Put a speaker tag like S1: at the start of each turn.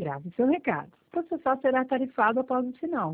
S1: Grave seu recado. O processal será tarifado após o sinal.